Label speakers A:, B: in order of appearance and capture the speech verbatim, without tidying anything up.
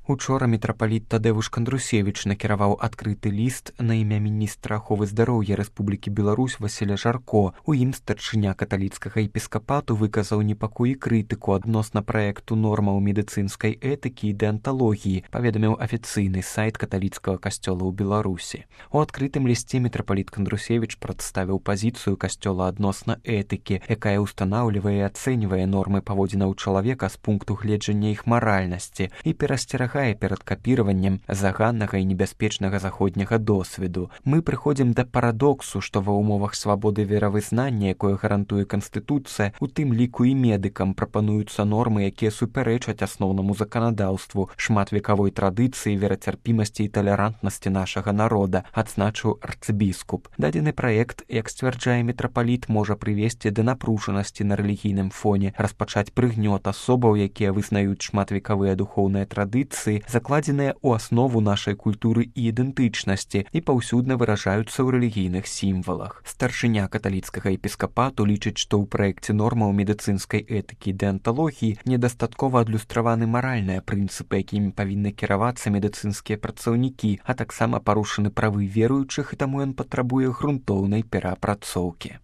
A: Учора мітрапаліт Тадэвуш Кандрусевіч накіраваў адкрыты ліст на імя міністра аховы здароўя Рэспублікі Беларусь Васіля Жарко. У ім старшыня каталіцкага епіскапату выказаў непакой і крытыку адносна праекту нормаў медыцынскай этыкі і дэанталогіі, паведаміў афіцыйны сайт каталіцкага касцёла ў Беларусі. У адкрытым лісце мітрапаліт Кандрусевіч прадставіў пазіцыю касцёла адносна этыкі, якая ўстанаўлівае і ацэньвае нормы паводзінаў чалавека з пункту гледжання іх маральнасці і перасцерагае перад капіраваннем заганнага і небяспечнага заходняга досведу. Мы прыходзім да парадоксу, што ва ўмовах свабоды веравызнання, якое гарантуе Канстытуцыя, у тым ліку і медыкам прапануюцца нормы, якія супярэчаць асноўнаму заканадаўству, шматвекавой традыцыі, верацярпімасці і талерантнасці нашага народа, адзначыў арцыбіскуп. Дадзены праект, як сцвярджае мітрапаліт, можа прывесці да напружанасці на рэлігійным фоне, распачаць прыгнёт асобаў, якія вызнаюць шматвекавыя духоўныя традыцыі, закладзеныя ў аснову нашай культуры і ідэнтычнасці і паўсюдна выражаюцца ў рэлігійных сімвалах. Старшыня каталіцкага епіскапату лічыць, што ў праекце нормаў медыцынскай этыкі і дэанталогіі недастаткова адлюстраваны маральныя прынцыпы, якімі павінны кіравацца медыцынскія працаўнікі, а таксама парушаны правы веруючых, і таму ён патрабуе грунтоўнай пераапрацоўкі.